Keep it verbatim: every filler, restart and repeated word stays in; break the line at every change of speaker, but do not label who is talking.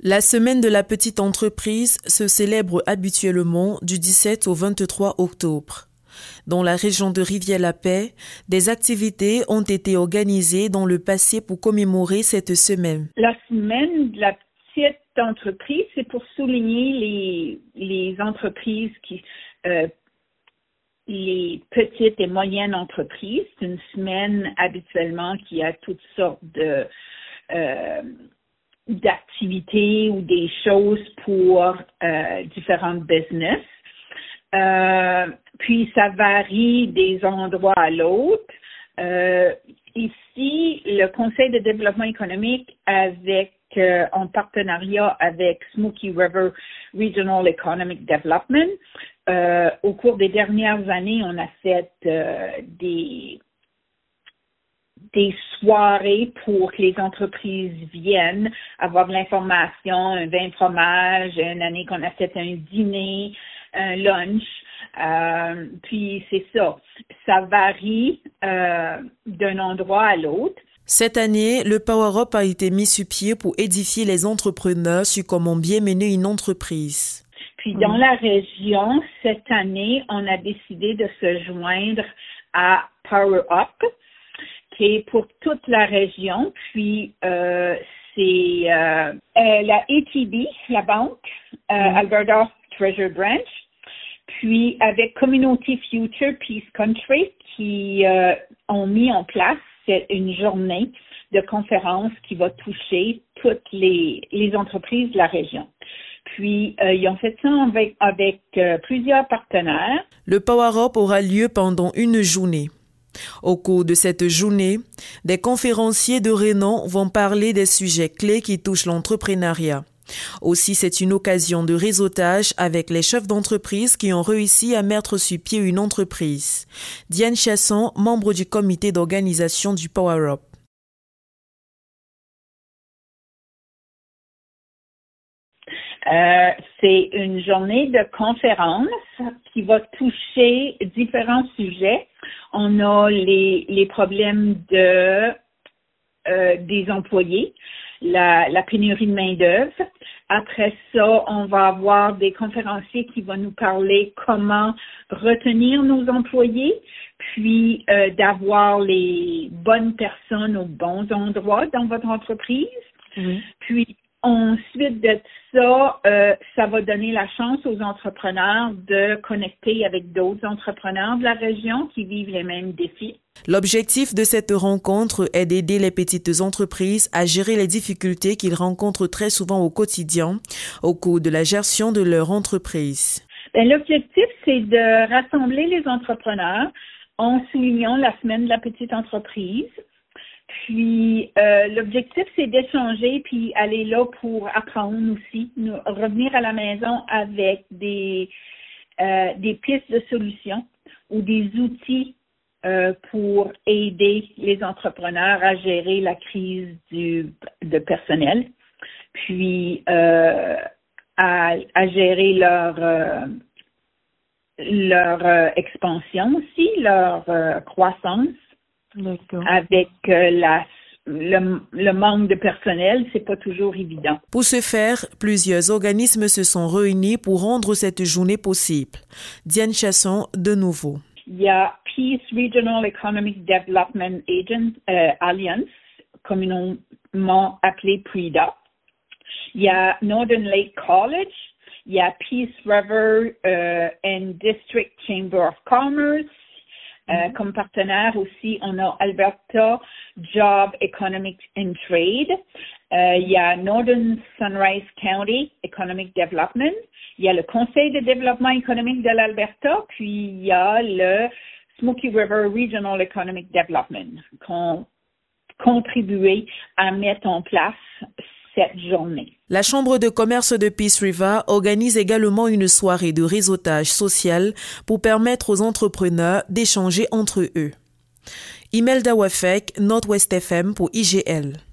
La semaine de la petite entreprise se célèbre habituellement du dix-sept au vingt-trois octobre. Dans la région de Rivière-la-Paix, des activités ont été organisées dans le passé pour commémorer cette semaine.
La semaine de la petite entreprise, c'est pour souligner les, les entreprises qui... Euh, les petites et moyennes entreprises. C'est une semaine habituellement qui a toutes sortes de... Euh, d'activités ou des choses pour euh, différentes business. Euh, puis ça varie des endroits à l'autre. Euh, ici, le Conseil de développement économique avec euh, en partenariat avec Smoky River Regional Economic Development, euh, au cours des dernières années, on a fait euh, des des soirées pour que les entreprises viennent avoir de l'information, un vin fromage, une année qu'on a fait un dîner, un lunch, euh, puis c'est ça. Ça varie euh, d'un endroit à l'autre.
Cette année, le Power Up a été mis sur pied pour édifier les entrepreneurs sur comment bien mener une entreprise.
Puis dans mmh. la région, cette année, on a décidé de se joindre à Power Up, qui est pour toute la région. Puis, euh, c'est euh, euh, la A T B, la banque, euh, mm. Alberta Treasure Branch, puis avec Community Future Peace Country, qui euh, ont mis en place une journée de conférence qui va toucher toutes les, les entreprises de la région. Puis, euh, ils ont fait ça avec, avec euh, plusieurs partenaires.
Le Power Up aura lieu pendant une journée. Au cours de cette journée, des conférenciers de renom vont parler des sujets clés qui touchent l'entrepreneuriat. Aussi, c'est une occasion de réseautage avec les chefs d'entreprise qui ont réussi à mettre sur pied une entreprise. Diane Chasson, membre du comité d'organisation du Power Up.
Euh, c'est une journée de conférence qui va toucher différents sujets. On a les, les problèmes de euh, des employés, la, la pénurie de main-d'œuvre. Après ça, on va avoir des conférenciers qui vont nous parler comment retenir nos employés, puis euh, d'avoir les bonnes personnes aux bons endroits dans votre entreprise. Mmh. Puis ensuite de ça, euh, ça va donner la chance aux entrepreneurs de connecter avec d'autres entrepreneurs de la région qui vivent les mêmes défis.
L'objectif de cette rencontre est d'aider les petites entreprises à gérer les difficultés qu'ils rencontrent très souvent au quotidien au cours de la gestion de leur entreprise.
Bien, l'objectif, c'est de rassembler les entrepreneurs en soulignant la semaine de la petite entreprise. Puis, euh, l'objectif, c'est d'échanger puis aller là pour apprendre aussi, nous, revenir à la maison avec des, euh, des pistes de solutions ou des outils euh, pour aider les entrepreneurs à gérer la crise du, de personnel, puis euh, à, à gérer leur, euh, leur euh, expansion aussi, leur euh, croissance.
D'accord.
Avec euh, la, le, le manque de personnel, c'est pas toujours évident.
Pour ce faire, plusieurs organismes se sont réunis pour rendre cette journée possible. Diane Chasson, de nouveau.
Il y a Peace Regional Economic Development Agent, euh, Alliance, communément appelée P R E D A. Il y a Northern Lake College. Il y a Peace River euh, and District Chamber of Commerce. Euh, comme partenaire aussi, on a Alberta Job Economic and Trade. Euh, il y a Northern Sunrise County Economic Development. Il y a le Conseil de développement économique de l'Alberta. Puis il y a le Smoky River Regional Economic Development qui ont contribué à mettre en place cette journée.
La Chambre de commerce de Peace River organise également une soirée de réseautage social pour permettre aux entrepreneurs d'échanger entre eux. Imelda Wafek, Northwest F M pour I G L.